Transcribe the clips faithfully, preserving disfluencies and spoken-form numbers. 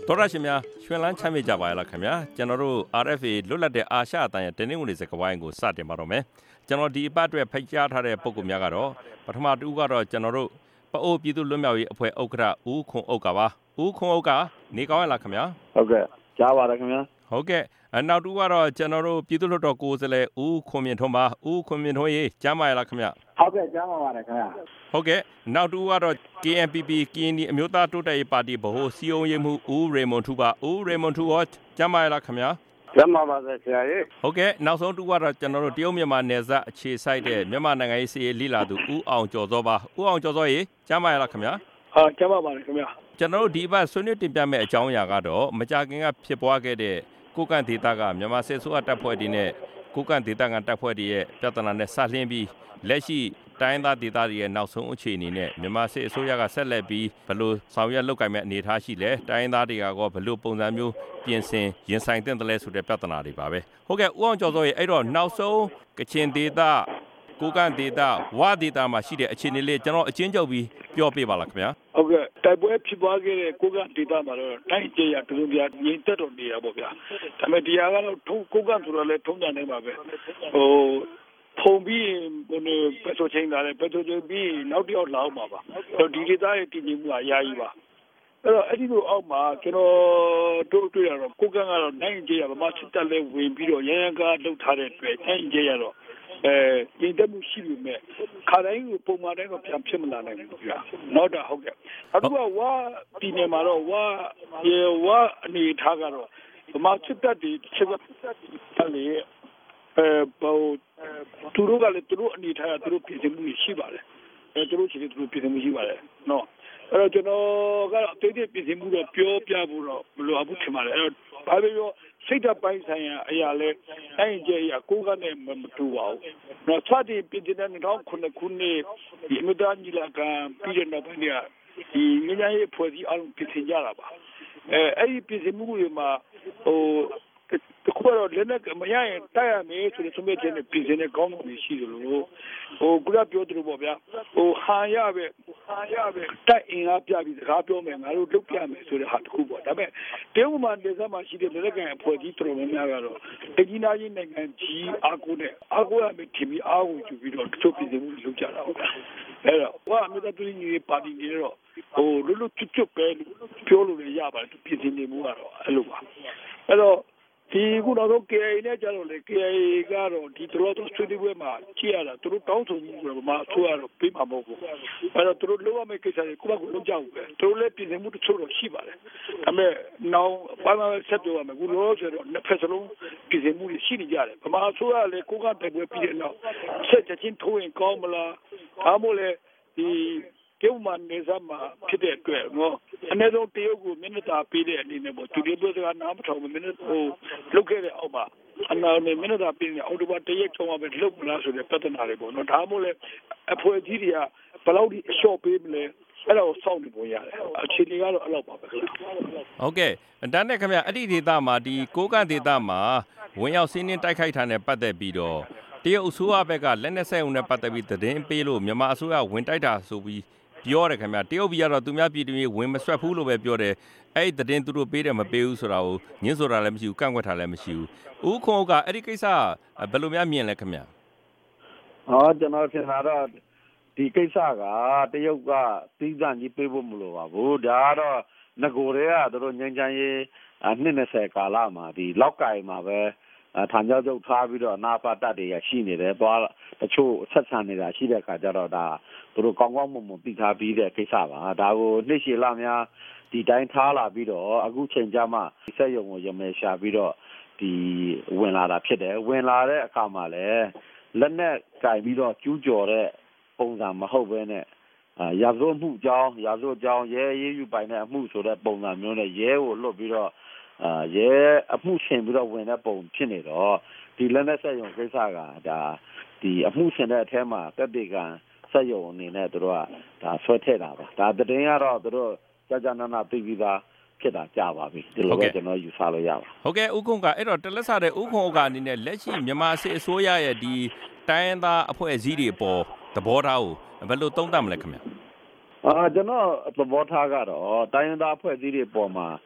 တော်ရရှင်များရွှင်လန်းချမ်းမြေ့ကြပါရဲ့လားခင်ဗျာကျွန်တော်တို့ R F A လွတ်လပ်တဲ့အာရှအသံရဲ့တင်းနှင်းဝင်စကဝိုင်းကိုစတင်ပါတော့မယ်ကျွန်တော်ဒီအပတ်အတွက်ဖိတ်ကြားထားတဲ့ပုံကူများကတော့ပထမတူကတော့ကျွန်တော်တို့ပအိုးပြည်သူ့လွတ်မြောက်ရေးအဖွဲ့ဥက္ကဋ္ဌဦးခွန်ဥက္ကာပါဦးခွန်ဥက္ကာနေကောင်းရလားခင်ဗျာဟုတ်ကဲ့ကြားပါတယ်ခင်ဗျာဟုတ်ကဲ့နောက်တူကတော့ကျွန်တော်တို့ပြည်သူ့လွှတ်တော်ကိုယ်စားလှယ်ဦးခွန်မြင့်ထွန်းပါဦးခွန်မြင့်ထွန်းရေကြားမရလားခင်ဗျာဟုတ်ကဲ့ကြားပါပါတယ်ခင်ဗျာဟုတ်ကဲ့နောက်တူကတော့ K N P P ကရင်နီအမျိုးသားတိုးတက်ရေးပါတီဗဟိုစီယုံရေးမှုဦးရေမွန်ထူပါဦးရေမွန်ထူရောကြားမရလားခင်ဗျာကြားပါပါဆရာရေဟုတ်ကဲ့နောက်ဆုံးတူကတော့ကျွန်တော်တို့တရုတ်မြန်မာနယ်စပ်အခြေစိုက်တဲ့မြန်မာနိုင်ငံရေးစီးရေးလိလာသူဦးအောင်ကျော်စောပါဦးအောင်ကျော်စောရေကြားမရလားခင်ဗျာဟာကြားပါပါတယ်ခင်ဗျာကျွန်တော်တို့ဒီဘက်ဆွေးနွေးတင်ပြမယ့်အကြောင်းအရာကတော့မကြာခင်ကဖြစ်ပွားခဲ့တဲ့ကိုကန့်ဒေသကမြန်မာစစ်ဆိုးတပ်ဖွဲ့တွေနဲ့ကိုကန့်ဒေသကတပ်ဖွဲ့တွေရဲ့ပြဿနာနဲ့ဆက်လင်းပြီးလက်ရှိတိုင်းသားဒေသတွေရဲ့နောက်ဆုံးအခြေအနေနဲ့မြန်မာစစ်အစိုးရကဆက်လက်ပြီးဘယ်လိုဆောင်ရွက်လုပ်ကိုင်မဲ့အနေအထားရှိလဲတိုင်းသားတွေကရောဘယ်လိုပုံစံမျိုးပြင်ဆင်ရင်ဆိုင်တင်တယ်လဲဆိုတဲ့ပြဿနာတွေပါပဲဟုတ်ကဲ့ဦးအောင်ကျော်စောရေအဲ့တော့နောက်ဆုံးကချင်ဒေသကိုကန့်ဒေသဝဒေသမှာရှိတဲ့အခြေအနေလေးကျွန်တော်အချင်းချုပ်ပြီးပြောပြပါလားခင်ဗျာဟုတ်ကဲ့တိုက်ပွဲဖြစ်ပွားခဲ့တဲ့ကိုကန့်ဒေသမှာတော့တိုင်းကျေးရတူတူပြငြိမ်သက်တော်နေရပါဗျာဒါပေမဲ့ဒီဟာကတော့ကိုကန့်ဆိုတော့လည်းထုံးပြန်နေပါပဲဟိုဖုံပြီးဟိုပက်ဆိုချင်းလာတယ်ပက်ဆိုချင်းပြီးနောက်တစ်ယောက်လောက်မှာပါဒီဒေသရဲ့တည်ငြိမ်မှုအများကြီးပါအဲ့တော့အဲ့ဒီလိုအောက်မှာကျွန်တော်တို့တွေ့ရတော့ကိုကန့်ကတော့နိုင်ကျေးရဗမာစစ်တပ်လည်းဝင်ပြီးတော့ရန်ရန်ကားလှုပ်ထားတဲ့အတွက်နိုင်ကျေးရတော့အဲရင်တက်မှုရှိပြီမဲ့ခါတိုင်းကိုပုံမှန်တိုင်းတော့ပြန်ဖြစ်မလာနိုင်ဘူးဗျာနောက်တော့ဟုတ်ကဲ့အခုကဝါဒီနေမှာတော့ဝါရေဝါအနေထားကတော့ဗမာစစ်တပ်တွေချက်တက်လေအဲဘောသူတို့ကလည်းသူတို့အနေထားကသူတို့ပြည်စမှုရှိပါတယ်အဲသူတို့ချစ်သူတို့ပြည်စမှုရှိပါတယ်နော်အဲ့တော့ကျွန်တော်ကတော့တိတ်တိတ်ပြည်စမှုတော့ပြောပြဖို့တော့မလိုအပ်ဘူးထင်ပါတယ်အဲ့တော့ဘာပဲပြောစိတ်ဓာတ်ပိုင်းဆိုင်ရာအရာလဲတိုင်းကျအရာကိုကနဲ့မတူပါဘူး။နော်စတဲ့ပြည်တဲ့နှစ်ထောင်ခုနှစ်ခုနှစ်ဒီအမြင့်ကြီးလာကပြည်တဲ့နောက်ပိုင်းကဒီငញ្ញရေးဖွဲ့စည်းအောင်ပြည်စင်ကြတာပါ။အဲအဲ့ဒီပြည်စင်မှုတွေမှာဟိုတခုတော့လည်းနဲ့မရရင်တိုက်ရမယ်ဆိုတဲ့ဆုံးဖြတ်ချက်နဲ့ပြည်စင်တဲ့ကောင်းမှုတွေရှိတယ်လို့ဟိုကုလပြောသူတို့ပေါ့ဗျာဟိုဟာရပဲဟာရပဲတိုက်အင်အားပြပြီးစကားပြောမယ်ငါတို့လုပ်ပြမယ်ဆိုတဲ့ဟာတခုပေါ့ဒါပေမဲ့တရုတ်မှာနေစမှာရှိတဲ့လက်ကန်အဖွဲ့ကြီးတော်တော်များများကတော့တကြီးနာကြီးနိုင်ငံကြီးအားကိုးနဲ့အားကိုးရမယ်ထင်ပြီးအားကိုယူပြီးတော့တချို့ပြည်စင်မှုလုပ်ကြတာဟုတ်အဲ့တော့ဟိုအမျိုးသားပြည်ကြီးပါတီတွေတော့ဟိုလူလူချွတ်ချွတ်ပဲပြောလို့လည်းရပါတယ်ပြည်စင်နေမှုကတော့အဲ့လိုပါအဲ့တော့ဒီခုတော့ K I A နဲ့ကြတော့လေ K I A ကတော့ဒီတော်တော်ဆွေးနွေးပွဲမှာကြည့်ရတာသူတို့တောင်းဆိုမှုကမှဆိုရတော့ပြီးမှာမဟုတ်ဘူးအဲ့တော့သူတို့လုံးဝမဲ့ကိစ္စတွေကိုဘာကိုလုံးကြဘူးပဲသူတို့လည်းပြည်စင်မှုတချို့တော့ရှိပါတယ်ဒါပေမဲ့နောက်ဘာမှဆက်ပြောရမယ်ခုလို့ဆိုတော့နှစ်ဖက်စလုံးပြည်စင်မှုရှိနေကြတယ်ဗမာဆိုရလေကိုကတိုက်ပွဲပြီးတဲ့နောက်ဆက်ချင်းထိုးရင်ကောင်းမလားဒါမှမဟုတ်လေဒီကျုံမနေစမှာဖြစ်တဲ့အတွက်နော်အနည်းဆုံးတရုတ်ကိုမိနစ်တာပေးတဲ့အနေနဲ့ပေါ့သူတွေပြောစကားနားမထောင်မိနစ်ဟိုလုတ်ခဲ့တဲ့အောက်မှာအနာနဲ့မိနစ်တာပေးနေအော်တိုဘာတရက်ချုံမှာပဲလုတ်မလားဆိုတဲ့ပြဿနာတွေပေါ့နော်ဒါမှမဟုတ်လေအဖွဲ့ကြီးတွေကဘယ်လောက်ဒီအလျှော့ပေးမလဲအဲ့တော့စောင့်နေပေါ်ရတယ်အခြေအနေကတော့အဲ့လောက်ပါပဲဟုတ်ကဲ့တန်းနဲ့ခင်ဗျအဲ့ဒီဒေသမှာဒီကိုကန့်ဒေသမှာဝင်ရောက်စီးနင်းတိုက်ခိုက်တာနဲ့ပတ်သက်ပြီးတော့တရုတ်အစိုးရဘက်ကလက်နက်ဆက်ုံနဲ့ပတ်သက်ပြီးသတင်းပေးလို့မြန်မာအစိုးရဝင်တိုက်တာဆိုပြီးပြောတယ်ခင်ဗျတရုတ်ပြည်ကတော့သူများပြည်သူတွေဝင်မဆွတ်ဘူးလို့ပဲပြောတယ်အဲ့ဒီသတင်းသူတို့ပေးတယ်မပေးဘူးဆိုတာကိုညှင်းဆိုတာလည်းမရှိဘူးကန့်ကွက်တာလည်းမရှိဘူးဦးခွန်ကအဲ့ဒီကိစ္စဘယ်လိုများမြင်လဲခင်ဗျဟောကျွန်တော်ထင်တာတော့ဒီကိစ္စကတရုတ်ကသီးသန့်ကြီးပေးဖို့မလိုပါဘူးဒါကတော့ငကိုတွေကသူတို့ငញ្ញရေးနှစ်၂၀ကာလမှာဒီလောက်ကင်မှာပဲထာကြောက်ကျုပ်ထားပြီးတော့နာပါတတ်တွေရရှိနေတယ်သွားတချို့ဆက်ဆံနေတာရှိတဲ့အခါကျတော့ဒါသူတို့ကောင်းကောင်းမွန်မွန်သိထားပြီးတဲ့ကိစ္စပါဒါကိုနှစ်ရှည်လများဒီတိုင်းထားလာပြီးတော့အခုချိန်ကြမှာစက်ရုံကိုရမယ်ရှာပြီးတော့ဒီဝင်လာတာဖြစ်တယ်ဝင်လာတဲ့အခါမှာလည်းလက်နဲ့ကင်ပြီးတော့ကျူးကျော်တဲ့ပုံစံမဟုတ်ဘဲနဲ့ရာဇဝတ်မှုကြောင်းရာဇဝတ်ကြောင်းရဲရေးယူပိုင်တဲ့အမှုဆိုတဲ့ပုံစံမျိုးနဲ့ရဲကိုလွတ်ပြီးတော့အာရဲအမှုရှင်ပြီးတော့ဝင်တဲ့ပုံဖြစ်နေတော့ဒီလက်နက်ဆက်ရုံကိစ္စကဒါဒီအမှုရှင်တဲ့အထဲမှာတက်တေကံဆက်ရုံအနေနဲ့တို့ကဒါဆွဲထည့်တာပါဒါတည်င်းကတော့တို့ကြာကြာနာနာသိပြီးသားဖြစ်တာကြာပါပြီဒီလိုပဲကျွန်တော်ယူဆလို့ရပါဟုတ်ကဲ့ဥက္ကုံကအဲ့တော့တလက်စားတဲ့ဥက္ကုံကအနေနဲ့လက်ရှိမြန်မာစစ်အစိုးရရဲ့ဒီတိုင်းသားအဖွဲ့အစည်းတွေပေါ်သဘောထားကိုဘယ်လိုသုံးသပ်မလဲခင်ဗျအာကျွန်တော်သဘောထားကတော့တိုင်းသားအဖွဲ့အစည်းတွေပေါ်မှာဟ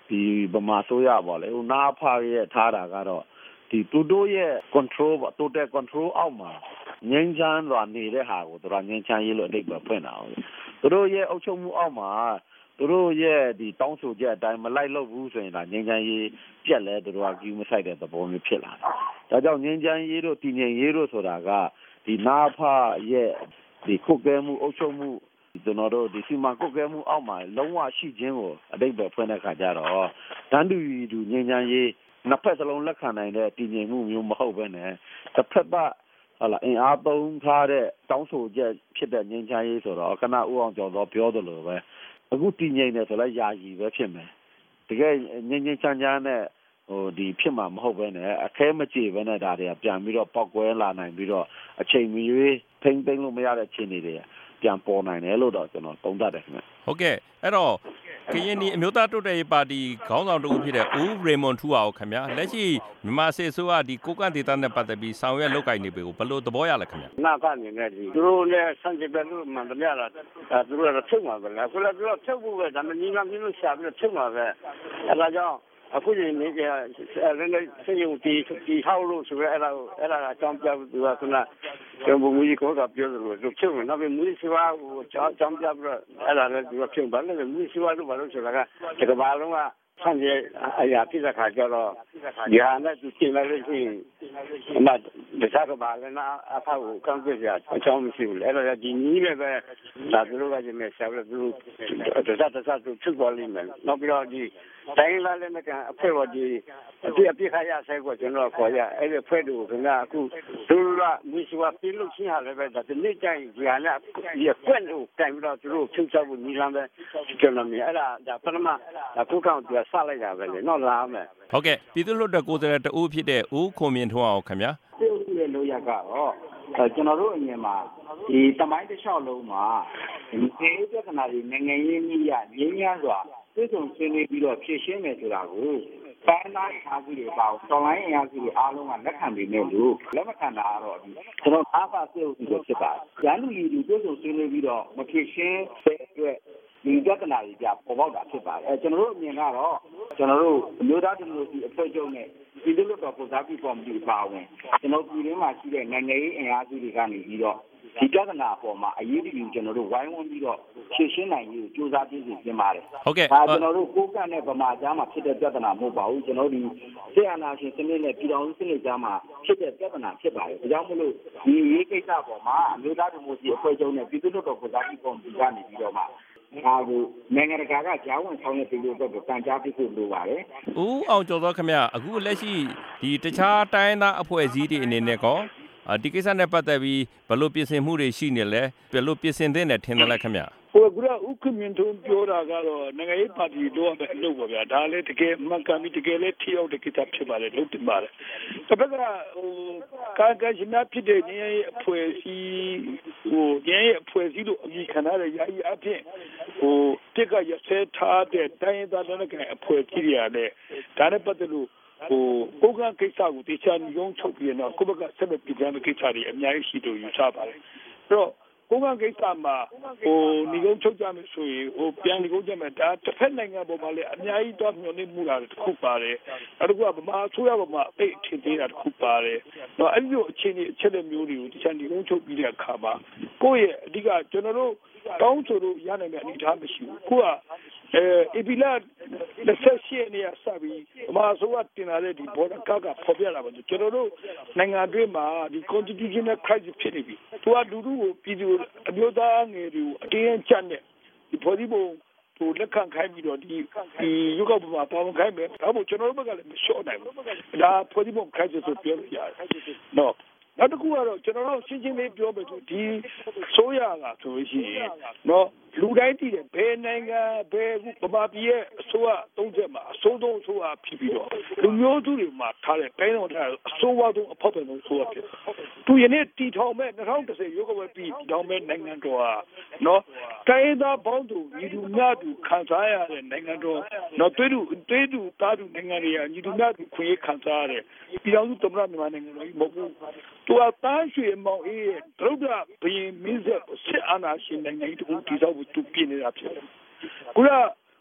ဒီဗမာဆိုရပါလေနာဖာရဲ့ထားတာကတော့ဒီသူတို့ရဲ့ control ပေါ့ total control အောက်မှာငင်းချမ်းစွာနေတဲ့ဟာကိုသူတို့ငင်းချမ်းရေးလို့အဓိပ္ပာယ်ဖွင့်တာဟုတ်သူတို့ရဲ့အုပ်ချုပ်မှုအောက်မှာသူတို့ရဲ့ဒီတောင်းဆိုချက်အတိုင်းမလိုက်လို့ဘူးဆိုရင်ဒါငင်းချမ်းရေးပြက်လဲသူတို့ကကူးမဆိုင်တဲ့သဘောမျိုးဖြစ်လာတယ်ဒါကြောင့်ငင်းချမ်းရေးတို့တည်ငြိမ်ရေးတို့ဆိုတာကဒီနာဖာရဲ့ဒီခုတ်ကဲမှုအုပ်ချုပ်မှုကျွန်တော်တို့ဒီစီမံကုတ်ကဲမှုအောက်မှာလုံးဝရှိခြင်းကိုအတိတ်ပဲဖွင့်တဲ့ခါကျတော့တန်းတူတူငြိမ်းချမ်းရေးနှစ်ဖက်စလုံးလက်ခံနိုင်တဲ့တည်ငြိမ်မှုမျိုးမဟုတ်ဘဲနဲ့တစ်ဖက်ပါဟာလာအင်အားသုံးထားတဲ့တောင်းဆိုချက်ဖြစ်တဲ့ငြိမ်းချမ်းရေးဆိုတော့ကနဦးအောင်ကျော်တော့ပြောသလိုပဲအခုတည်ငြိမ်နေဆိုလဲယာယီပဲဖြစ်မယ်တကယ်ငြိမ်းငြိမ်းချမ်းချမ်းနဲ့ဟိုဒီဖြစ်မှာမဟုတ်ဘဲနဲ့အခဲမကြေပဲနဲ့ဒါတွေကပြန်ပြီးတော့ပောက်ကွဲလာနိုင်ပြီးတော့အချိန်မီထိမ့်သိမ့်လို့မရတဲ့အခြေအနေတွေပြန်ပေါ်နိုင်တယ်လို့တော့ကျွန်တော်သုံးသပ်တယ်ခင်ဗျဟုတ်ကဲ့အဲ့တော့ကရင်ဒီအမျိုးသားတိုးတက်ရေးပါတီခေါင်းဆောင်တဦးဖြစ်တဲ့ဦးရေမွန်ထူအောင်ခင်ဗျာလက်ရှိမြန်မာစစ်အစိုးရဒီကိုကန့်ဒေသနဲ့ပတ်သက်ပြီးဆောင်ရွက်လုပ်ကိုင်နေပြီကိုဘယ်လိုသဘောရလဲခင်ဗျာနာကနေနဲ့ဒီသူတို့လည်းဆန့်ကျင်ဘက်လို့မှန်တယ်များလားသူတို့ကတော့ထုတ်မှာပဲလားခုလည်းသူတို့ထုတ်ဖို့ပဲဒါမှညီမပြလို့ရှာပြီးတော့ထုတ်မှာပဲအဲဒါကြောင့်အခုဒီနေ့ကလည်းစေယုံတီတီဟောက်လို့ဆိုရဲအဲ့ဒါအဲ့ဒါအကြောင်းပြသူကခုနကျွန်တော်မူကြီးကောကပြောတယ်လို့သူချုပ်နေနောက်ပြီးမူကြီးစွာဟိုအကြောင်းပြပြီးတော့အဲ့ဒါလည်းသူကချုပ်ပါလေမူကြီးစွာလို့ဘာလို့ဆိုတာကဒီကဘာလုံးကဆန့်ကျင်အရာပြတဲ့ခါကျတော့ဒီဟာနဲ့သူရှင်းလိုက်လို့ရှိရင်အမတခြားကဘာလဲနာအဖေကိုကန့်ပြကြအကြောင်းမရှိဘူးလေအဲ့တော့ဒီနည်းလည်းပဲဒါသူတို့ကဒီမဲ့ဆက်လို့သူတခြားတခြားသူချုပ်သွားလိမ့်မယ်နောက်ပြီးတော့ဒီတိုင်းလာလည်းမကအဖေကဒီအပြအပြခါရဆိုင်ကိုကျွန်တော်ခေါ်ရအဲ့ဒီဖွဲ့သူကအခုသူကမရှိဝပြလို့ရှိရလည်းပဲဒါဒီနေ့ကျရင်ဒီဟာနဲ့ဒီကွန့်ကိုတိုင်ပြီးတော့သူတို့ချုပ်ချဖို့နီးလမ်းပဲကျွန်တော်မြင်အဲ့ဒါဒါပထမအခုကောင်သူဆလိုက်တာပဲလေနော်လာမယ်ဟုတ်ကဲ့ပြည်သူ့လွှတ်တော်ကိုယ်စားလှယ်တဦးဖြစ်တဲ့ဦးခွန်မြင့်ထွန်းအောင်ခင်ဗျာပြည်သူ့ရဲ့လိုရကတော့ကျွန်တော်တို့အမြင်မှာဒီတမိုင်းတစ်လျှောက်လုံးမှာဒီပြဿနာတွေနိုင်ငံရေးနည်းရငြင်းရစွာပြည်စုံဆွေးနွေးပြီးတော့ဖြေရှင်းမယ်ဆိုတာကိုတိုင်းတိုင်းအားကြီးတွေပေါ့တော်လိုင်းအားကြီးတွေအားလုံးကလက်ခံပြီးနေလို့လက်မခံတာတော့ကျွန်တော်အားပါစေဦးပြီးတော့ဖြစ်ပါတယ်။ရန်လူကြီးတွေပြည်စုံဆွေးနွေးပြီးတော့မဖြေရှင်းတဲ့အတွက်ဒီပြဿနာတွေကြပေါ်ပေါက်တာဖြစ်ပါတယ်။အဲကျွန်တော်တို့အမြင်ကတော့ကျွန်တော်တို့အမျိုးသားဒီမိုကရေစီအဖွဲ့ချုပ်နဲ့ပြည်သူ့လွှတ်တော်ကိုစားပြုကော်မတီပါဝင်ကျွန်တော်ပြည်တွင်းမှာရှိတဲ့နိုင်ငံရေးအင်အားစုတွေကနေပြီးတော့ဒီပြဿနာအပေါ်မှာအရေးကြီးကျွန်တော်တို့ဝိုင်းဝန်းပြီးတော့ဖြေရှင်းနိုင်ရေးကိုစူးစမ်းပြီးပြင်ပါတယ်ဟုတ်ကဲ့ဒါကျွန်တော်တို့ကိုကန့်နဲ့ဗမာကြားမှာဖြစ်တဲ့ပြဿနာမဟုတ်ပါဘူးကျွန်တော်တို့ဒီဆေးအာဏာရှင်စနစ်နဲ့ပြည်တော်စုစနစ်ကြားမှာဖြစ်တဲ့ပြဿနာဖြစ်ပါတယ်ဒါကြောင့်မလို့ဒီရေးကိစ္စပေါ်မှာအမျိုးသားဒီမိုကရေစီအဖွဲ့ချုပ်နဲ့ပြည်သူ့လွှတ်တော်ကိုစားပြုကော်မတီကနေပြီးတော့မှဒါကိုနိုင်ငံတကာကကြားဝင်ဆောင်ရွက်ပြီးလို့တော့တန်ကြားပြဖို့လိုပါတယ်။ဦးအောင်ကျော်သောခင်ဗျအခုလက်ရှိဒီတခြားတိုင်းသားအဖွဲ့အစည်းတွေအနေနဲ့ကောဒီကိစ္စနဲ့ပတ်သက်ပြီးဘယ်လိုပြင်ဆင်မှုတွေရှိနေလဲဘယ်လိုပြင်ဆင်သင့်တယ်ထင်တယ်လဲခင်ဗျဟိုကဥက္ကမင်းထုံးပြောတာကတော့နိုင်ငံရေးပါတီတို့အလုပ်ပါဗျာဒါလည်းတကယ်မှန်ကန်ပြီးတကယ်လည်းထိရောက်တဲ့ကိစ္စဖြစ်ပါလေလုပ်တင်ပါလေတစ်ဖက်ကဟိုကာကရှင်များဖြစ်တဲ့ညီရဲ့အဖွဲ့အစည်းဟိုညီရဲ့အဖွဲ့အစည်းတို့အမိခံရတဲ့ယာယီအဖြစ်ဟိုတစ်ကရဆဲထားတဲ့တိုင်းသားတဲ့အဖွဲ့အစည်းတွေရတယ်ဒါနဲ့ပတ်သက်လို့ဟိုပုဂ္ဂကိစ္စကိုတေချာညုံချုပ်ပြီးတော့ကိုယ့်ဘက်ကဆက်လက်ပြည်ပြမယ့်ကိစ္စတွေအများကြီးရှိလို့ယူဆပါတယ်အဲ့တော့ပုဂ္ဂကိစ္စမှာဟိုညီကုန်းချုပ်ကြမယ်ဆိုရင်ဟိုပြန်ညီကုန်းကြမယ်ဒါတစ်ဖက်နိုင်ငံပေါ်မှာလည်းအများကြီးတော့မျှော်လင့်မှုလာတစ်ခုပါတယ်အဲ့ဒါကဗမာအစိုးရပေါ်မှာအိတ်ထင်သေးတာတစ်ခုပါတယ်တော့အဲ့ဒီလိုအခြေအနေအချက်အလက်မျိုးတွေကိုတခြားညီကုန်းချုပ်ပြီးတဲ့အခါမှာကိုယ့်ရဲ့အဓိကကျွန်တော်တို့တောင်းဆိုလို့ရနိုင်တဲ့အနေအထားမရှိဘူးကိုကအဲအပီလာလက်ဆက်ရှိနေရစပြီးဗမာအစိုးရတင်လာတဲ့ဒီဘော်ဒါကကပေါ်ပြလာပါကျွန်တော်တို့နိုင်ငံအတွင်းမှာဒီ constitutional crisis ဖြစ်နေပြီသူကလူလူကိုပြည်သူအမျိုးသားငယ်တွေကိုအတင်းချမ်းတဲ့ဒီပေါ်ဒီပုံသူလက်ခံခိုင်းပြီးတော့ဒီဒီရုပ်ကပမာပေါင်းခိုင်းမယ်ဒါမို့ကျွန်တော်တို့ဘက်ကလည်းမလျှော့နိုင်ဘူးဒါပေါ်ဒီပုံ crisis ဆိုပြောလို့ရတယ်နော်နောက်တစ်ခုကတော့ကျွန်တော်တို့ရှင်းရှင်းလေးပြောမယ်ဆိုဒီဆိုရကဆိုလို့ရှိရင်နော်လူတိုင်းတည်တယ်ဘယ်နိုင်ငံဘယ်ဗမာပြည်ရဲ့အစိုးရသုံးချက်မှာအစိုးဆုံးအစိုးရဖြစ်ပြီးတော့လူမျိုးစုတွေမှာထားတဲ့တိုင်းတော်ထားအစိုးရဆုံးအဖောက်ပြန်ဆုံးအစိုးရဖြစ်သူယနေ့တီထောင်မဲ့၂၀၁၀ရုပ်ကဝယ်ပြီးတီထောင်မဲ့နိုင်ငံတော်ဟာနော်တိုင်းသားပေါင်းသူညီတူမြတူခံစားရတဲ့နိုင်ငံတော်နော်တွေးတူတွေးတူတားတူနိုင်ငံတွေကညီတူမြတူခွင့်ရခံစားရတဲ့ပြည်တော်စုသမ္မတမြန်မာနိုင်ငံတော်ကြီးမဟုတ်ဘူးသူကတန်းရွှေမောင်အေးရဲ့ဒုဒဘယင်မင်းဆက်စစ်အာဏာရှင်နိုင်ငံကြီးတခုတည်ဆောက်ဖို့သူပြင်နေတာဖြစ်တယ်။ခုန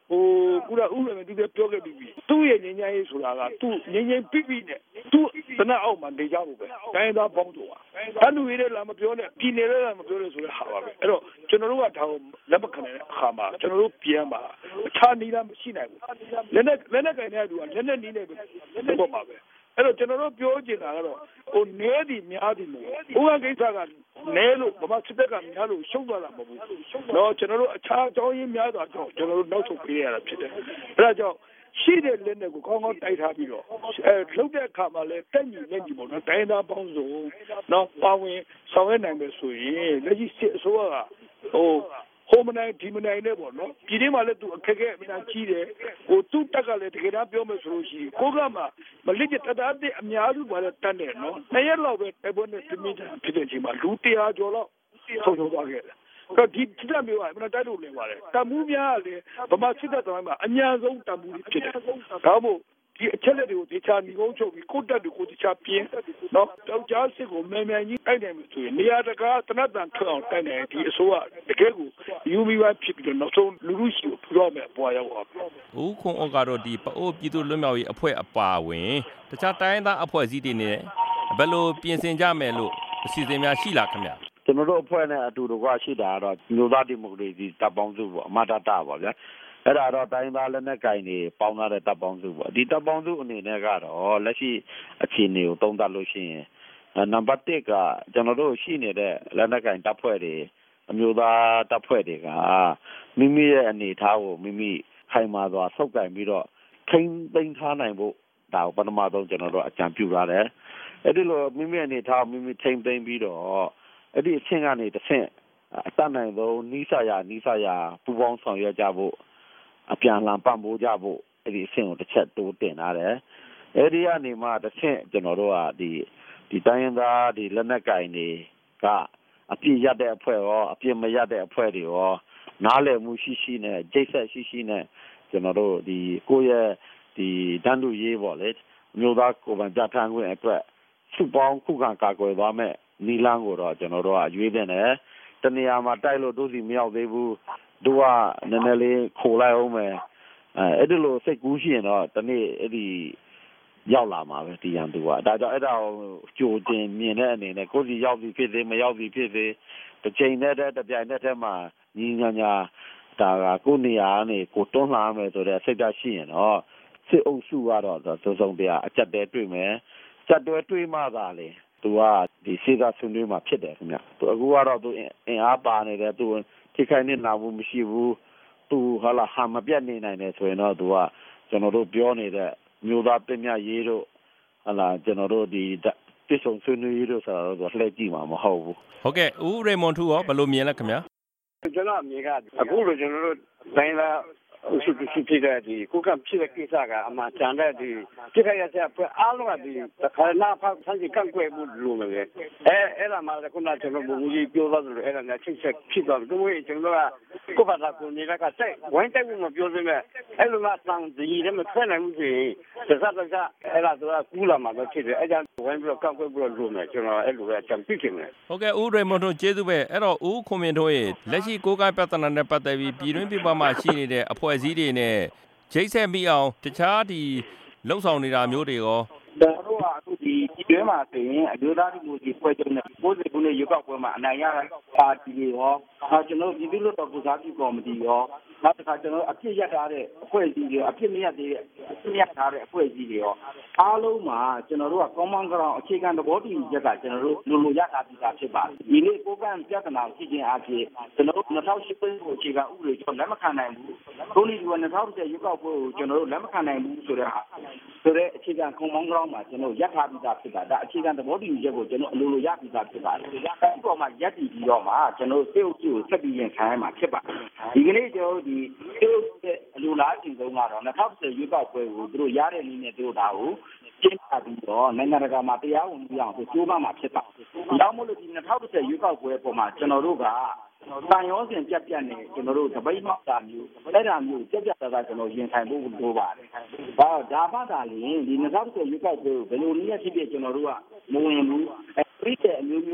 ဟိုကုရဥရမယ်သူလည်းပြောခဲ့ပြီးသူ့ရဲ့ငြိမ်းချမ်းရေးဆိုတာကသူ့ငြိမ်းချမ်းပြီးပြီးနဲ့သူ့သနအောက်မှာနေကြဖို့ပဲတိုင်းသားပေါင်းစုံပါတန်းလူရည်လည်းလာမပြောနဲ့ပြည်နယ်လည်းလာမပြောနဲ့ဆိုတဲ့ဟာပါပဲအဲ့တော့ကျွန်တော်တို့ကဒါကိုလက်မခံတဲ့အခါမှာကျွန်တော်တို့ပြန်မှာအခြားနည်းလားမရှိနိုင်ဘူးလက်နဲ့လက်နဲ့ကင်တဲ့သူကလက်နဲ့နီးနေပဲပေါ့ပါပဲအဲ့တော့ကျွန်တော်တို့ပြောချင်တာကတော့ဟိုနဲဒီများဒီမို့ဘုရားကိစ္စကနဲလို့ဘာမှစစ်တပ်ကများလို့ရှုံးသွားတာမဟုတ်ဘူးတော့ကျွန်တော်တို့အခြားအကြောင်းရင်းများစွာကြောင့်ကျွန်တော်တို့နောက်ဆုတ်ပေးရတာဖြစ်တယ်အဲ့ဒါကြောင့်ရှိတဲ့လက်နဲ့ကိုကောင်းကောင်းတိုက်ထားပြီးတော့အဲလှုပ်တဲ့အခါမှာလည်းတက်ညီလက်ညီပေါ့နော်တိုင်းသားပေါင်းစုံနော်ပါဝင်ဆောင်ရွက်နိုင်မယ်ဆိုရင်လက်ရှိစစ်အစိုးရကဟိုဟိုမနိုင်ဒီမနိုင်နဲ့ပေါ့နော်ပြည်ထဲမှာလည်းသူအခက်အခဲအများကြီးတယ်ဟိုသူ့တက်ကလည်းတကယ်တမ်းပြောမယ်ဆိုလို့ရှိရင်ကိုကမှမလစ်တဲ့တရားတဲ့အများစုပါတဲ့တတ်တယ်နော်နှစ်ရက်လောက်ပဲတိုက်ပွဲနဲ့ပြင်းပြဖြစ်တဲ့အချိန်မှာလူတရာကျော်လောက်ဆုံးရှုံးသွားခဲ့တယ်တော့ဒီစစ်တပ်မျိုးကမနတိုက်လို့လင်ပါတယ်တမှုများလည်းဗမာစစ်တပ်တိုင်းမှာအများဆုံးတမှုဖြစ်တယ်ဒါမို့ဒီအချက်လက်တွေကိုတခြားညီကုန်းချုပ်ပြီးကိုတက်တွေကိုတခြားပြင်းနော်တောက်ကြားစစ်ကိုမြန်မြန်ကြီးတိုက်နိုင်မယ်ဆိုရင်နေရာတကာတနတ်တန်ထွက်အောင်တိုက်နိုင်ဒီအစိုးရတကယ်ကိုယူမီဝါဖြစ်ပြီးတော့နောက်ဆုံးလူလူရှိကိုထူတော့မယ်ပွားရောက်ပါဦးခွန်အော့ကတော့ဒီပအိုးပြည်သူ့လွတ်မြောက်ရေးအဖွဲ့အပါဝင်တခြားတိုင်းသားအဖွဲ့အစည်းတွေနဲ့ဘယ်လိုပြင်ဆင်ကြမယ်လို့အစီအစဉ်များရှိလားခင်ဗျာကျွန်တော်တို့အဖွဲ့နဲ့အတူတကွရှိတာကတော့မျိုးသားဒီမိုကရေစီတပ်ပေါင်းစုပေါ့အမတတပါဗျာအဲ့ဒါတော့တိုင်းသားလက်နက်ကင်တွေပေါင်းထားတဲ့တပ်ပေါင်းစုပေါ့ဒီတပ်ပေါင်းစုအနေနဲ့ကတော့လက်ရှိအခြေအနေကိုသုံးသပ်လို့ရှိရင်နံပါတ်တစ်ကကျွန်တော်တို့ရှိနေတဲ့လက်နက်ကင်တပ်ဖွဲ့တွေအမျိုးသားတပ်ဖွဲ့တွေကမိမိရဲ့အနေအထားကိုမိမိခိုင်မာစွာဆုပ်ကိုင်ပြီးတော့ထိန်းသိမ်းထားနိုင်ဖို့ဒါကိုပထမဆုံးကျွန်တော်တို့အကြံပြုထားတယ်အဲ့ဒီလိုမိမိအနေအထားမိမိထိန်းသိမ်းပြီးတော့အဲ့ဒီအချင်းကနေတစ်ဆင့်အတတ်နိုင်ဆုံးနီးစရာနီးစရာပူပေါင်းဆောင်ရွက်ကြဖို့အပြန်အလှန်ပံ့ပိုးကြဖို့အဲ့ဒီအဆင့်ကိုတစ်ချက်တိုးတင်ထားတယ်အဲ့ဒီကနေမှတစ်ဆင့်ကျွန်တော်တို့ကဒီဒီတိုင်းရင်းသားဒီလက်နက်ကင်တွေကအပြည့်ရတဲ့အဖွဲ့ရောအပြည့်မရတဲ့အဖွဲ့တွေရောနားလည်မှုရှိရှိနဲ့ကြိတ်ဆက်ရှိရှိနဲ့ကျွန်တော်တို့ဒီကိုယ့်ရဲ့ဒီတန်းတူရေးပေါ့လေမျိုးသားကိုယ်ပိုင်ပြဋ္ဌာန်းခွင့်အတွက်စုပေါင်းခုခံကာကွယ်သွားမဲ့နီလန်းကိုတော့ကျွန်တော်တို့ကရွေးတင်တယ်တနေရာမှာတိုက်လို့တို့စီမရောက်သေးဘူးတို့ကနည်းနည်းလေးခိုလိုက်အောင်မယ်အဲအဲ့ဒီလိုစိတ်ကူးရှိရင်တော့တနေ့အဲ့ဒီရောက်လာမှာပဲဒီရန်သူကဒါကြောင့်အဲ့ဒါကိုကြိုတင်မြင်တဲ့အနေနဲ့ကိုယ်စီရောက်ပြီဖြစ်သေးမရောက်ပြီဖြစ်သေးတစ်ချိန်နဲ့တည်းပြိုင်တဲ့ထဲမှာညီညာညာဒါကကိုယ်နေရာကနေကိုတွန်းလှန်မယ်ဆိုတဲ့စိတ်ဓာတ်ရှိရင်တော့စစ်အုပ်စုကတော့သုံးစုံတရားအကြက်တဲတွေ့မယ်ကြက်တွဲတွေ့မှသာလေသူကဒီစေကဆွေးနွေးမှာဖြစ်တယ်ခင်ဗျသူအခုကတော့သူအင်အားပါနေတယ်သူထိခိုက်နေနာမှုမရှိဘူးသူဟာလာဟာမပြတ်နေနိုင်တယ်ဆိုရင်တော့သူကကျွန်တော်တို့ပြောနေတဲ့မျိုးသားပြည့်မြတ်ရေးတို့ဟာလာကျွန်တော်တို့ဒီတိစုံဆွေးနွေးရေးတို့ဆိုတော့လှည့်ကြည့်မှာမဟုတ်ဘူးဟုတ်ကဲ့ဦးရေမွန်ထူရောဘယ်လိုမြင်လဲခင်ဗျာကျွန်တော်အမြင်ကအခုလိုကျွန်တော်တို့တိုင်းလာဥစုစုဖြစ်တဲ့ဒီကိုကဖြစ်တဲ့ကိစ္စကအမှကြံတဲ့ဒီပြည့်ခရတဲ့ဖွဲ့အားလုံးကဒီခရနာဖောက်ဆန်းစီကန့်ကွက်မှုလို့လည်းအဲအဲ့ဒါမှလည်းခုနကကျွန်တော်ဘုံကြီးပြောသွားသလိုအဲ့ဒါနဲ့ချိတ်ဆက်ဖြစ်သွားတယ်ကိုယ်ကျွန်တော်ကကိုပါတာကိုနေတာကတိုက်ဝိုင်းတိုက်မှုမပြောစင်းမဲ့အဲ့လိုမှတန်ဒီလည်းမထွက်နိုင်ဘူးဆိုရင်တစ်စက်တစ်စက်အဲ့ဒါတော့ကူးလာမှာပဲဖြစ်တယ်အဲ့ကြောင့်ဝိုင်းပြီးတော့ကန့်ကွက်ပြီးတော့လို့မယ်ကျွန်တော်အဲ့လိုပဲကြံပြစ်ခင်မယ်ဟုတ်ကဲ့ဦးရေမွန်တို့ကျေးဇူးပဲအဲ့တော့ဦးခွန်မင်းတို့ရဲ့လက်ရှိကိုကပြဿနာနဲ့ပတ်သက်ပြီးပြည်တွင်းပြည်ပမှာရှိနေတဲ့အဖွဲ့အစည်းတွေနဲ့ဂျိတ်ဆက်မိအောင်တခြားဒီလှုပ်ဆောင်နေတာမျိုးတွေရောကျွန်တော်တို့ကအခုဒီပြည်တွင်းမှာဆိုရင်အမျိုးသားဒီမိုကရေစီဖွဲ့ချုပ်နဲ့ကိုယ်စီခုနှစ်ရွေးကောက်ပွဲမှာအနိုင်ရတဲ့ပါတီတွေရောနောက်ကျွန်တော်ပြည်သူ့လွှတ်တော်ကိုစားပြုကော်မတီရောနောက်တစ်ခါကျွန်တော်အပြစ်ရထားတဲ့အဖွဲ့အစည်းတွေအပြစ်မရသေးတဲ့အပြစ်ရထားတဲ့အဖွဲ့အစည်းတွေရောအားလုံးမှာကျွန်တော်တို့က common ground အခြေခံသဘောတူညီချက်ကကျွန်တော်တို့လိုလိုရထားပြီးသားဖြစ်ပါတယ်ဒီနေ့ကိုကန့်ပြဿနာရှိခြင်းအပြင်ကျွန်တော်တို့၂၀၀၈ခုအခြေခံဥပဒေကျွန်တော်လက်မခံနိုင်ဘူးဒုနည်းဒီက၂၀၁၀ရွေးကောက်ပွဲကိုကျွန်တော်တို့လက်မခံနိုင်ဘူးဆိုတဲ့ဆိုတဲ့အခြေခံ common ground မှာကျွန်တော်ရထားပြီးသားဖြစ်တာဒါအခြေခံသဘောတူညီချက်ကိုကျွန်တော်အလိုလိုရပြီးသားဖြစ်ပါတယ်ဒီပေါ်မှာရပ်တည်ပြီးတော့မှကျွန်တော်စေအုပ်စုကိုဆက်ပြီးရင်ခံရမှာဖြစ်ပါတယ်ဒီကနေ့ကျွန်တော်ဒီစေအုပ်စုရဲ့အလိုလားအချိန်ဆုံးကတော့၂၀၁၀ရွေးကောက်ပွဲကိုသူတို့ရတဲ့နည်းနဲ့သူတို့ဒါကိုကျင်းပပြီးတော့နိုင်ငံတကာမှာတရားဝင်ပြီးအောင်သူကြိုးပမ်းမှာဖြစ်ပါတယ်။ဒါမှမဟုတ်ဒီ၂၀၁၀ရွေးကောက်ပွဲပေါ်မှာကျွန်တော်တို့ကတန်ရောစင်ပြတ်ပြတ်နေကျွန်တော်တို့တပိတ်မှောက်တာမျိုးအဲ့ဒါမျိုးပြတ်ပြတ်သားသားကျွန်တော်ရင်ဆိုင်ဖို့လိုပါတယ်။ဒါဒါမှသာလျှင်ဒီ၂၀၁၀ရွေးကောက်ပွဲကိုဘယ်လိုနည်းနဲ့ဖြစ်ဖြစ်ကျွန်တော်တို့ကမဝင်ဘူး။အဲ့ဒီတဲ့အမျိုးမျိုးတွေနဲ့လည်း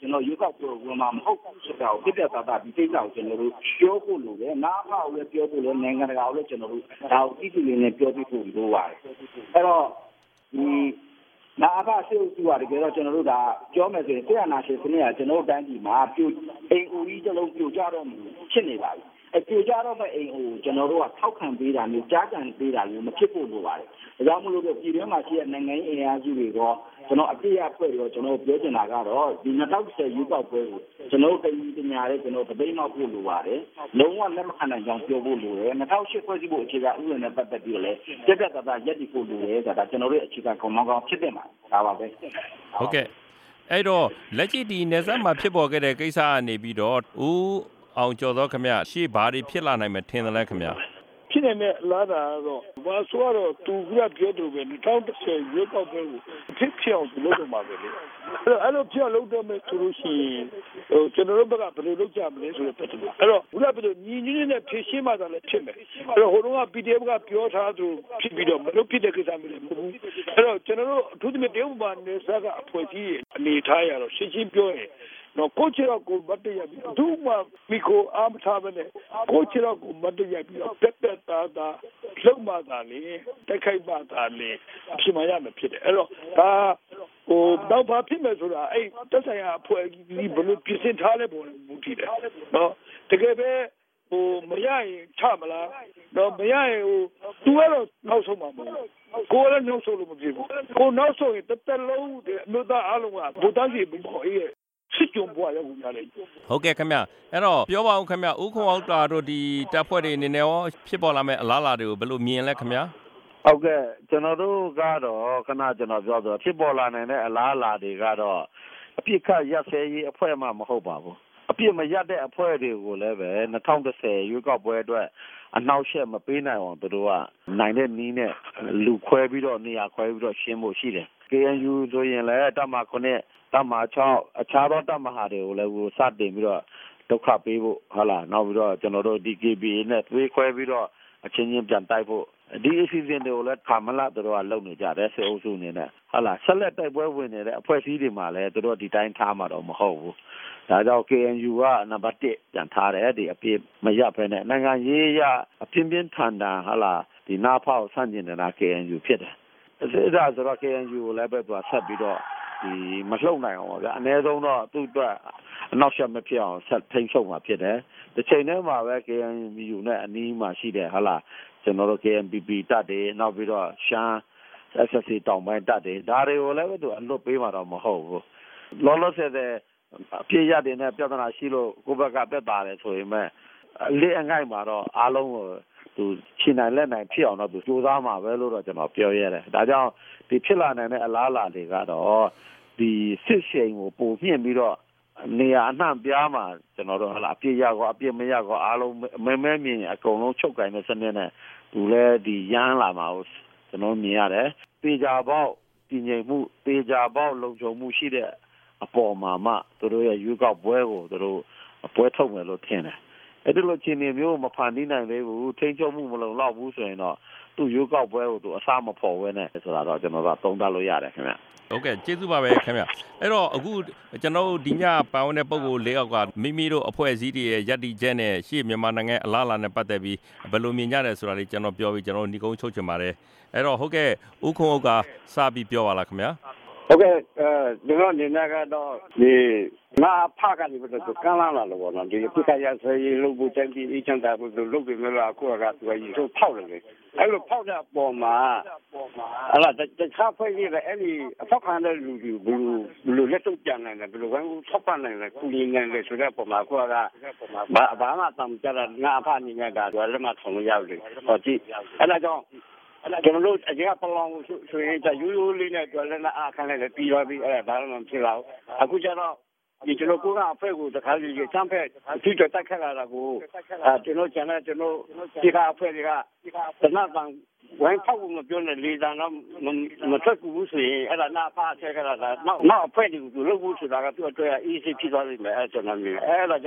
ကျွန်တော်ရွေးကောက်ပွဲဝင်မှာမဟုတ်ဘူးဆိုတာကိုပြပြသားသားဒီကိစ္စကိုကျွန်တော်တို့ပြောဖို့လိုတယ်နားဖောက်လည်းပြောဖို့လည်းနိုင်ငံတကာကိုလည်းကျွန်တော်တို့ဒါကိုသိသိလေးနဲ့ပြောပြဖို့လိုပါတယ်အဲ့တော့ဒီနာအဖဆေးဥစုရတယ်ကြတော့ကျွန်တော်တို့ဒါပြောမယ်ဆိုရင်ဆေးရနာရှင်စနစ်ကကျွန်တော်တို့တိုင်းပြည်မှာပြိုအိမ်ဦးကြီးတစ်လုံးပြိုကျတော့မှဖြစ်နေပါပြီအပြိုကျတော့မှအိမ်ဦးကျွန်တော်တို့ကထောက်ခံပေးတာမျိုးကြားကန်ပေးတာမျိုးမဖြစ်ဖို့လိုပါတယ်ဒါကြောင့်မလို့ပြည်တွင်းမှာရှိတဲ့နိုင်ငံရေးအင်အားစုတွေတော့ကျွန်တော်အပြည့်အဖွဲ့ရောကျွန်တော်ပြောချင်တာကတော့ဒီ၂၀၁၀ရွေးကောက်ပွဲကိုကျွန်တော်တည်တည်များတဲ့ကျွန်တော်တပိတ်နောက်ဖို့လိုပါတယ်လုံးဝလက်မခံနိုင်ကြောင်းပြောဖို့လိုတယ်၂၀၀၈ဖွဲ့စည်းဖို့အခြေခံဥပဒေနဲ့ပတ်သက်ပြီးတော့လည်းပြတ်ပြတ်သားသားရပ်တည်ဖို့လိုတယ်ဆိုတာကျွန်တော်တို့အခြေခံကောင်းကောင်းဖြစ်တဲ့မှာဒါပါပဲဟုတ်ကဲ့အဲ့တော့လက်ရှိဒီနေဆက်မှာဖြစ်ပေါ်ခဲ့တဲ့ကိစ္စကနေပြီးတော့ဦးအောင်ကျော်သောခင်ဗျရှေ့ဘာတွေဖြစ်လာနိုင်မထင်တယ်လဲခင်ဗျဖြစ်နေတဲ့လာတာတော့ဘာဆိုတော့သူကပြောတယ်ပဲ၂၀၁၀ရွေးကောက်ပွဲကိုဖြစ်ဖြစ်အောင်လုပ်တော့မှာပဲလေအဲ့တော့အဲ့လိုဖြစ်လုပ်တော့မယ်ဆိုလို့ရှိရင်ဟိုကျွန်တော်တို့ဘက်ကဘယ်လိုလုပ်ကြမလဲဆိုတော့ပတ်တယ်အဲ့တော့ဘုရားပြောညီညီနဲ့ဖြည့်ရှင်းမှသာလည်းဖြစ်မယ်အဲ့တော့ဟိုတုန်းက ပီ ဒီ အက်ဖ် ကပြောထားသူဖြစ်ပြီးတော့မလုပ်ဖြစ်တဲ့ကိစ္စမျိုးလည်းမဟုတ်ဘူးအဲ့တော့ကျွန်တော်တို့အထူးသဖြင့်တရုတ်ဘာနေစားကအဖွဲ့ကြီးအနေထားရတော့ရှင်းရှင်းပြောရင်နော်ကိုချီတော့ကိုမတ်တရပြီးဒုမမီကိုအားမထားဘဲနဲ့ကိုချီတော့ကိုမတ်တရပြီးတော့တက်တက်သားသားလုံမှသာလေတက်ခိုက်မှသာလေဖြစ်မှရမယ်ဖြစ်တယ်အဲ့တော့ဒါဟိုတော့ဘာဖြစ်မယ်ဆိုတာအဲ့တက်ဆိုင်ရာအဖွဲ့ကြီးဘယ်လိုပြင်ဆင်ထားလဲပုံမူတည်တယ်နော်တကယ်ပဲဟိုမရရင်ချမလားတော့မရရင်ဟိုသူကတော့နောက်ဆုံးမှာမဟုတ်ကိုလည်းနောက်ဆုံးလို့မဖြစ်ဘူးကိုနောက်ဆုံးရင်တက်တက်လုံးအမျိုးသားအားလုံးကဗိုလ်သားကြီးဘုံအေးစစ်ကြုံပွားရောက်လာတယ်ဟုတ်ကဲ့ခင်ဗျအဲ့တော့ပြောပါဦးခင်ဗျဦးခွန်အောင်တာတို့ဒီတပ်ဖွဲ့တွေအနေနဲ့ရောဖြစ်ပေါ်လာမဲ့အလားအလာတွေကိုဘယ်လိုမြင်လဲခင်ဗျဟုတ်ကဲ့ကျွန်တော်တို့ကတော့ခဏကျွန်တော်ပြောဆိုဖြစ်ပေါ်လာနိုင်တဲ့အလားအလာတွေကတော့အပြစ်ခတ်ရပ်စဲရေးအဖွဲ့မှမဟုတ်ပါဘူးအပြစ်မရပ်တဲ့အဖွဲ့တွေကိုလည်းပဲ၂၀၁၀ရွေးကောက်ပွဲအတွက်အနှောက်အယှက်မပေးနိုင်အောင်သူတို့ကနိုင်တဲ့နည်းနဲ့လူခွဲပြီးတော့နေရာခွဲပြီးတော့ရှင်းဖို့ရှိတယ် ကေ အန် ယူ ဆိုရင်လည်းတပ်မခုနှစ်တပ်မ၆အခြားသောတပ်မဟာတွေကိုလည်းစတင်ပြီးတော့ဒုက္ခပေးဖို့ဟုတ်လားနောက်ပြီးတော့ကျွန်တော်တို့ ဒီ ကေ ဘီ အေ နဲ့သွေးခွဲပြီးတော့အချင်းချင်းပြန်တိုက်ဖို့ဒီအစီအစဉ်တွေကိုလည်းခါမလသူတို့ကလုပ်နေကြတယ်စေအုပ်စုအနေနဲ့ဟုတ်လားဆက်လက်တိုက်ပွဲဝင်နေတဲ့အဖွဲ့အစည်းတွေမှာလည်းသူတို့ဒီတိုင်းထားမှာတော့မဟုတ်ဘူးဒါကြောင့် ကေ အန် ယူ ကနံပါတ်တစ်ပြန်ထားတယ်ဒီအပြစ်မရဘဲနဲ့နိုင်ငံရေးရအပြင်းပြင်းထန်ထန်ဟုတ်လားဒီနာဖောက်ဆန့်ကျင်နေတာ ကေ အန် ယူ ဖြစ်တယ်အဲဒါဆိုတော့ ကေ အန် ယူ ကိုလည်းပဲသူကဆက်ပြီးတော့ဒီမလှုပ်နိုင်အောင်ပါဗျာအနည်းဆုံးတော့သူ့အတွက်အနောက်ရှက်မဖြစ်အောင်ဆက်ထိန်းချုပ်မှာဖြစ်တယ်တစ်ချိန်တည်းမှာပဲ ကေ အန် ယူ နဲ့အနီးမှာရှိတယ်ဟုတ်လားကျွန်တော်တို့ ကေ အမ် ပီ ပီ တပ်တွေနောက်ပြီးတော့ရှမ်း အက်စ် အက်စ် စီ တောင်ပိုင်းတပ်တွေဒါတွေကိုလည်းပဲသူအလွတ်ပေးမှာတော့မဟုတ်ဘူးလောလောဆယ်တဲ့အပြည့်ရတဲ့နဲ့ပြဿနာရှိလို့ကိုယ့်ဘက်ကတက်တာတယ်ဆိုရင်မဲ့အလေးအငိုက်မှာတော့အားလုံးကိုသူခြေနိုင်လက်နိုင်ဖြစ်အောင်တော့သူစူးစမ်းမှာပဲလို့တော့ကျွန်တော်ပြောရတယ်ဒါကြောင့်ဒီဖြစ်လာနိုင်တဲ့အလားအလာတွေကတော့ဒီစစ်ရှိန်ကိုပုံမြင့်ပြီးတော့နေရာအနှံ့ပြားမှာကျွန်တော်တို့ဟလာအပြည့်ရကောအပြည့်မရကောအားလုံးမဲမဲမြင်အကုန်လုံးချုပ်ကင်တဲ့စနစ်နဲ့သူလည်းဒီရမ်းလာမှာကိုကျွန်တော်မြင်ရတယ်ပေကြပေါက်တည်ငြိမ်မှုပေကြပေါက်လုံခြုံမှုရှိတဲ့အပေါ်မှာမှသူတို့ရဲ့ရွေးကောက်ပွဲကိုသူတို့ပွဲထုတ်မယ်လို့ထင်တယ်အဲ့ဒီလိုချင်းနေမျိုးမဖန်တီးနိုင်သေးဘူးထိန်းချုပ်မှုမလုံလောက်ဘူးဆိုရင်တော့သူ့ရွေးကောက်ပွဲကိုသူအစားမဖော်ဝဲနဲ့ဆိုတာတော့ကျွန်တော်ကသုံးသပ်လို့ရတယ်ခင်ဗျဟုတ်ကဲ့ကျေးဇူးပါပဲခင်ဗျအဲ့တော့အခုကျွန်တော်တို့ဒီညပါဝင်တဲ့ပုံကို၄ယောက်ကမိမိတို့အဖွဲ့အစည်းတွေရဲ့ယက်တီချက်နဲ့ရှေ့မြန်မာနိုင်ငံအလားအလာနဲ့ပတ်သက်ပြီးဘယ်လိုမြင်ကြတယ်ဆိုတာလေးကျွန်တော်ပြောပြီးကျွန်တော်ညီကုန်းချုပ်ချင်ပါတယ်အဲ့တော့ဟုတ်ကဲ့ဦးခွန်ဦးကစပြီးပြောပါလားခင်ဗျဟုတ်ကဲ့အဲဒီတော့နေနေကတော့ဒီနာဖာကနေပြီးတော့ကမ်းလာလာလို့ပေါ့နော်ဒီပြစ်ခရဆရေးလုပ်ဖို့တိုင်ပြီးအချမ်းတာဖို့လုပ်ပြီးမလားအခုကသူကရေဆိုဖောက်တယ်အဲ့လိုဖောက်တဲ့ပေါ်မှာအဲ့ဒါတခြားဖွဲ့ကြီးလည်းအဲ့ဒီအဖောက်ခံတဲ့လူတွေဘယ်လိုဘယ်လိုလက်ထုတ်ပြန်နိုင်လဲဘယ်လိုဝိုင်းကိုထောက်ပံ့နိုင်လဲကုလင်းနိုင်လဲဆိုတဲ့ပေါ်မှာအခုကဘာဘာမှတမ်းကြတာငါအဖအနေနဲ့ကလည်းမထုံလို့ရတယ်ဟောကြည့်အဲ့ဒါကြောင့်ကျွန်တော်တို့အကြပလောင်ဆိုရင်จะရိုးရိုးလေးနဲ့တွေ့လည်းအားခံလိုက်ပြီးတော့ပြီးအဲ့ဒါဘာမှမဖြစ်တော့အခုကျတော့ဒီကျွန်တော်ကိုကအဖက်ကိုတခါကြီးချမ်းဖက်အထီးတက်ခက်လာတာကိုအဲကျွန်တော်ကျန်တဲ့ကျွန်တော်ဒီကအဖက်တွေကတနတ်ပံဝိုင်းဖောက်ဖို့မပြောနဲ့လေးတန်းတော့မထွက်ဘူးဆိုရင်အဲ့ဒါနာဖားဆက်ကြတာနောက်နောက်အဖက်တွေကိုလုပ်ဖို့ဆိုတာကသူ့အတွက်အေးစိဖြစ်သွားလိမ့်မယ်အဲ့ကျွန်တော်မြင်အဲ့ဒါကြောင့်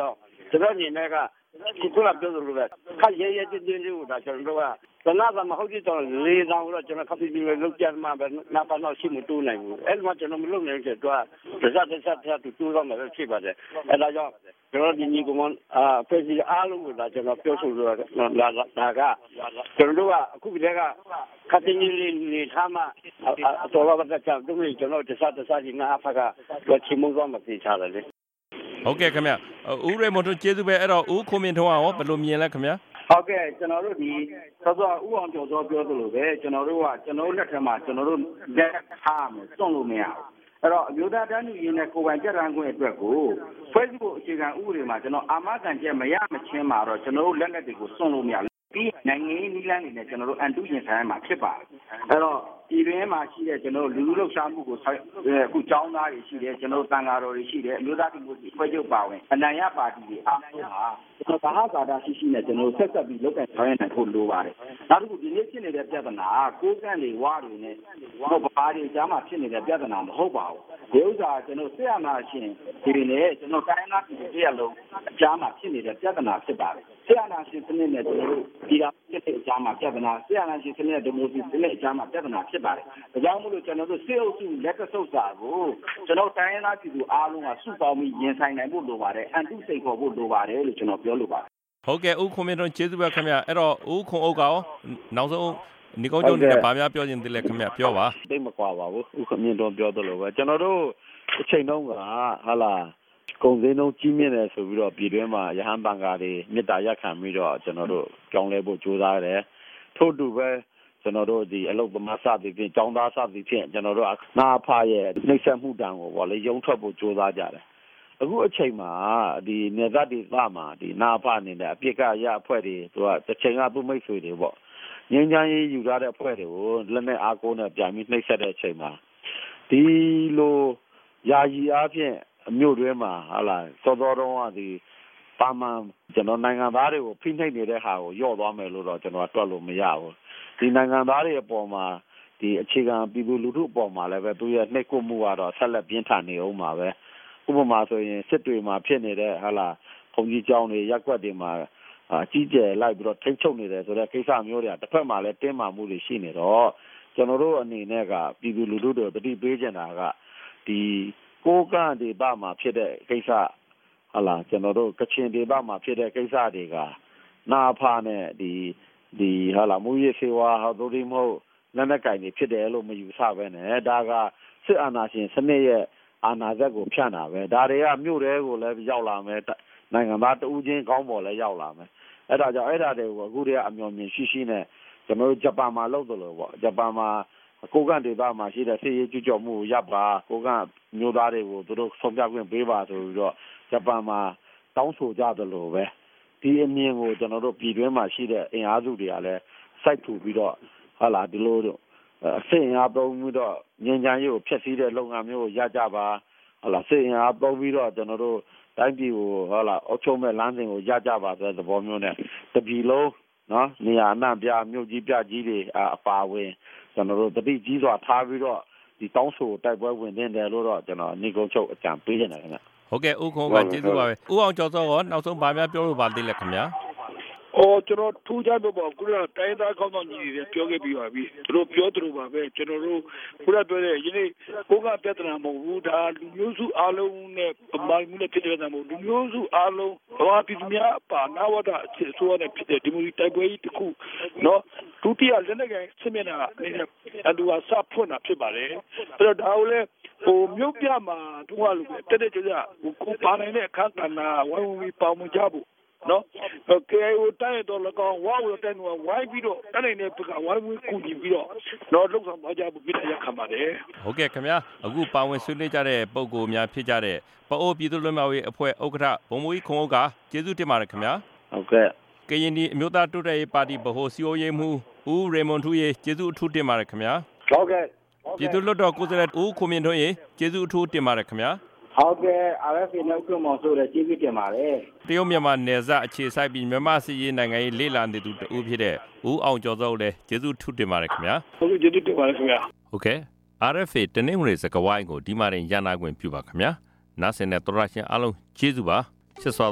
这个年那个过来标准了呗，看爷爷这这这的，就是说，在那咱们好几张里让我讲咖啡店路边嘛，那把那西门都来过，哎嘛就那么路人去做，这下这下这都都让那个去吧的，哎大家。就是你公安啊，飞机阿鲁的，就那标出了那那那个，就是说啊，估计那个，看见你你你他嘛，啊啊，做了个在讲东西，就那这啥这啥人啊，那个我题目上嘛可以查的嘞。 OK， 咁樣，烏瑞摩托ကျေးဇူးပဲအဲ့တော့烏ခုမင်းထုံးအောင်ဘယ်လိုမြင်လဲခင်ဗျာဟုတ်ကဲ့ကျွန်တော်တို့ဒီသောသောဥအောင်ကျော်စောပြောသလိုပဲကျွန်တော်တို့ကကျွန်တော်တို့လက်ထက်မှာကျွန်တော်တို့လက်ထားမယ်စွန့်လို့မရဘူးအဲ့တော့အမျိုးသားတန်းတူရေးနဲ့ကိုယ်ပိုင်ကြက်တန်းခွင့်အတွက်ကိုဖွဲ့စည်းဖို့အခြေခံဥပဒေမှာကျွန်တော်အာမခံချက်မရမချင်းမှာတော့ကျွန်တော်တို့လက်လက်တွေကိုစွန့်လို့မရဘူးပြီးနိုင်ငံရေးနည်းလမ်းတွေနဲ့ကျွန်တော်တို့အန်တုရင်ဆိုင်မှာဖြစ်ပါတယ်အဲ့တော့ဒီတွင်မှာရှိတဲ့ကျွန်တော်တို့လူလူလှုပ်ရှားမှုကိုအခုចောင်းသားတွေရှိတယ်ကျွန်တော်တို့တန်ဃာတော်တွေရှိတယ်အမျိုးသားဒီမိုကရေစီဖွဲ့ချုပ်ပါဝင်အနိုင်ရပါတီတွေအားလုံးဟာကျွန်တော်ဘာဟာကာတာရှိရှိနဲ့ကျွန်တော်ဆက်ဆက်ပြီးလုပ်ကိုင်ဆောင်ရွက်နိုင်ဖို့လိုပါတယ်နောက်တစ်ခုဒီနေ့ဖြစ်နေတဲ့ပြဿနာကိုးကန့်တွေဝါတွေနဲ့ဟောဘာတွေကြားမှာဖြစ်နေတဲ့ပြဿနာမဟုတ်ပါဘူးဒီဥစ္စာကျွန်တော်ဆက်ရမှာရှင်ဒီနေ့ကျွန်တော်တိုင်းသားပြည်တွေအလုံးအကြားမှာဖြစ်နေတဲ့ပြဿနာဖြစ်ပါတယ်ဆက်ရမှာရှင်စနစ်နဲ့ကျွန်တော်တို့ဒီကဖြစ်တဲ့အကြားမှာပြဿနာဆက်ရမှာရှင်စနစ်ဒီမိုကရေစီစနစ်အကြားမှာပြဿနာဖြစ်ပါတယ်ဒါကြောင့်မို့လို့ကျွန်တော်တို့စေအုပ်စုလက်ကဆုပ်စာကိုကျွန်တော်တိုင်းသားပြည်သူအားလုံးကစုပေါင်းပြီးရင်ဆိုင်နိုင်ဖို့လိုပါတယ်အန်တုစိတ်ခေါ်ဖို့လိုပါတယ်လို့ကျွန်တော်ပြောလိုပါတယ်ဟုတ်ကဲ့ဦးခွန်မင်းတို့ကျေးဇူးပဲခင်ဗျအဲ့တော့ဦးခွန်အုပ်ကရောနောက်ဆုံးဒီကောင်းကျုံနဲ့ဗာများပြောခြင်းတည်းလဲခင်ဗျပြောပါသိမကွာပါဘူးဦးခွန်မင်းတို့ပြောသလိုပဲကျွန်တော်တို့အချိန်တုန်းကဟာလာကုန်စည်နှုန်းကြီးမြင့်တယ်ဆိုပြီးတော့ပြည်တွင်းမှာရဟန်းဘဏ်ကာတွေမြစ်တာရက်ခံပြီးတော့ကျွန်တော်တို့ကြောင်းလဲဖို့ကြိုးစားရတယ်ထို့တူပဲကျွန်တော်တို့ဒီအလုပ်သမားစသည်ဖြင့်ចောင်းသားစသည်ဖြင့်ကျွန်တော်တို့နာဖရဲ့နှိမ့်ဆက်မှုတံကိုပေါ့လေရုံထွက်ဖို့ကြိုးစားကြတယ်အခုအချိန်မှာဒီနေသားဒေသမှာဒီနာဖအနေနဲ့အပြစ်ကရအဖွဲ့တွေသူကတစ်ချိန်ကသူ့မိတ်ဆွေတွေပေါ့ငင်းချမ်းရေးယူထားတဲ့အဖွဲ့တွေကိုလက်နဲ့အားကိုးနဲ့ပြန်ပြီးနှိမ့်ဆက်တဲ့အချိန်မှာဒီလိုယာယီအားဖြင့်အမျိုးတွေမှာဟာလာစောစောတုန်းကဒီပါမန်ကျွန်တော်နိုင်ငံသားတွေကိုဖိနှိပ်နေတဲ့ဟာကိုယော့သွားမယ်လို့တော့ကျွန်တော်တွက်လို့မရဘူးဒီနိုင်ငံသားတွေအပေါ်မှာဒီအခြေခံပြည်သူလူထုအပေါ်မှာလည်းပဲသူရဲ့နှိပ်ကွပ်မှုကတော့ဆက်လက်ပြင်းထန်နေအောင်ပါပဲဥပမာဆိုရင်စစ်တွေမှာဖြစ်နေတဲ့ဟာလာဘုံကြီးကျောင်းတွေရက်ကွက်တွေမှာအကြီးကျယ်လိုက်ပြီးတော့ထိတ်ချုပ်နေတယ်ဆိုတဲ့ကိစ္စမျိုးတွေကတစ်ဖက်မှာလည်းတင်းမာမှုတွေရှိနေတော့ကျွန်တော်တို့အနေနဲ့ကပြည်သူလူထုတွေတတိပေးကြတာကဒီကိုကန့်ဒေသမှာဖြစ်တဲ့ကိစ္စဟာလာကျွန်တော်တို့ကချင်ဒေသမှာဖြစ်တဲ့ကိစ္စတွေကနာဖာနဲ့ဒီဒီဟာလာမူရစေဝါဟာတို့ဒီမဟုတ်လက်နက်ကင်တွေဖြစ်တယ်လို့မယူဆပဲနဲ့ဒါကစစ်အာဏာရှင်စနစ်ရဲ့အာဏာစက်ကိုဖြန့်တာပဲဒါတွေကမြို့တွေကိုလည်းရောက်လာမယ်နိုင်ငံသားတဦးချင်းကောင်းပေါ်လည်းရောက်လာမယ်အဲ့ဒါကြောင့်အဲ့ဒါတွေကိုအခုတည်းကအမျှော်မြင်ရှိရှိနဲ့ကျွန်တော်တို့ဂျပန်မှာလုပ်တယ်လို့ပေါ့ဂျပန်မှာကိုကန့်ဒေသမှာရှိတဲ့စစ်ရေးကြွကြော်မှုကိုရပ်ပါကိုကန့်မျိုးသားတွေကိုသူတို့ဆုံးဖြတ်ခွင့်ပေးပါဆိုပြီးတော့ဂျပန်မှာတောင်းဆိုကြတယ်လို့ပဲဒီအမြင်ကိုကျွန်တော်တို့ပြည်တွင်းမှာရှိတဲ့အင်အားစုတွေကလည်းစိုက်ထူပြီးတော့ဟာလာဒီလိုတော့အစစ်အင်အားသုံးပြီးတော့ငြိမ်းချမ်းရေးကိုဖျက်ဆီးတဲ့လုပ်ငန်းမျိုးကိုရကြပါဟာလာစစ်အင်အားသုံးပြီးတော့ကျွန်တော်တို့တိုင်းပြည်ကိုဟာလာအုပ်ချုပ်မဲ့လမ်းစဉ်ကိုရကြပါဆိုတဲ့သဘောမျိုးနဲ့တပြည်လုံးနော်နေရာအနှံ့ပြမြို့ကြီးပြကြီးတွေအပါဝင်ကျွန်တော်တို့တတိကြီးစွာထားပြီးတော့ဒီတောင်းဆိုတိုက်ပွဲဝင်နေတယ်လို့တော့ကျွန်တော်နေကုန်းချုပ်အကြံပေးနေတယ်ခင်ဗျဟုတ်ကဲ့ဦးခွန်ကကျေးဇူးပါပဲဦးအောင်ကျော်စောကနောက်ဆုံးဗာများပြောလို့ပါသေးလဲခင်ဗျာအော်ကျွန်တော်ထူးခြားပြောပါခုနကတိုင်းသားကောင်းဆောင်ကြီးတွေပြောခဲ့ပြီးပါပြီသူတို့ပြောသူတို့ပါပဲကျွန်တော်တို့ခုနပြောတဲ့ယနေ့ကိုကပြဿနာမဟုတ်ဘူးဒါလူမျိုးစုအားလုံးနဲ့ပမာမှုနဲ့ဖြစ်တဲ့ပြဿနာမဟုတ်လူမျိုးစုအားလုံးဘာပြည်သူများပါနာဝဒအဖြစ်ဆိုရတဲ့ဖြစ်တဲ့ဒီမိုကရေစီတိုက်ပွဲကြီးတစ်ခုနော်ဒုတိယလက်နက်ကိုင်စစ်မျက်နှာအနေနဲ့အတူအဆဖွင့်တာဖြစ်ပါတယ်အဲ့တော့ဒါကိုလည်းဟိုမြို့ပြမှာတို့ကလို့တက်တဲ့ကြကြဟိုကိုပါနိုင်တဲ့အခန်းကဏ္ဍဝိုင်းဝန်းပြီးပေါင်းမှုကြဖို့နော်ကဲဟိုတိုင်းတော်လကောင်ဝါဝတိုင်းတော်ဝိုင်းပြီးတော့တနိုင်တဲ့ဘက်ကဝိုင်းဝန်းကူညီပြီးတော့တော့လုံဆောင်ပါကြဖို့ပြည့်ရခံပါတယ်ဟုတ်ကဲ့ခင်ဗျာအခုပါဝင်ဆွေးနွေးကြတဲ့ပုံကိုများဖြစ်ကြတဲ့ပအိုးပြည်သူ့လွှတ်မြောက်ရေးအဖွဲ့ဥက္ကဋ္ဌဘုံမူကြီးခွန်အုပ်ကကျေးဇူးတင်ပါတယ်ခင်ဗျာဟုတ်ကဲ့ကရင်ဒီအမျိုးသားတိုးတက်ရေးပါတီဗဟိုစီအိုရေးမှူးဦးရေမွန်ထူးရေးကျေးဇူးအထူးတင်ပါတယ်ခင်ဗျာဟုတ်ကဲ့ပြည်သူ့လွှတ်တော်ကိုယ်စားလှယ်ဦးခွန်မြင့်ထွန်းရေကျေးဇူးအထူးတင်ပါတယ်ခင်ဗျာဟုတ်ကဲ့ R F A နဲ့ဥက္ကမောင်ဆိုတဲ့ကျေးဇူးတင်ပါတယ်တရုတ်မြန်မာနယ်စပ်အခြေစိုက်ပြီးမြန်မာစစ်ရေးနိုင်ငံရေးလေ့လာနေသူတဦးဖြစ်တဲ့ဦးအောင်ကျော်စောလည်းကျေးဇူးထူးတင်ပါတယ်ခင်ဗျာဟုတ်ကဲ့ကျေးဇူးတင်ပါတယ်ခင်ဗျာဟုတ်ကဲ့ R F A တနင်္ဂနွေစကားဝိုင်းကိုဒီမှာရင်ရနာခွင့်ပြုပါခင်ဗျာနားဆင်တဲ့သောရရှင်အားလုံးကျေးဇူးပါချစ်စွာသော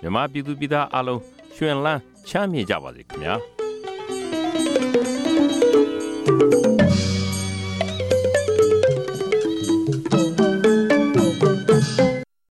မြန်မာပြည်သူပြည်သားအားလုံးရွှင်လန်းချမ်းမြေ့ကြပါစေခင်ဗျာ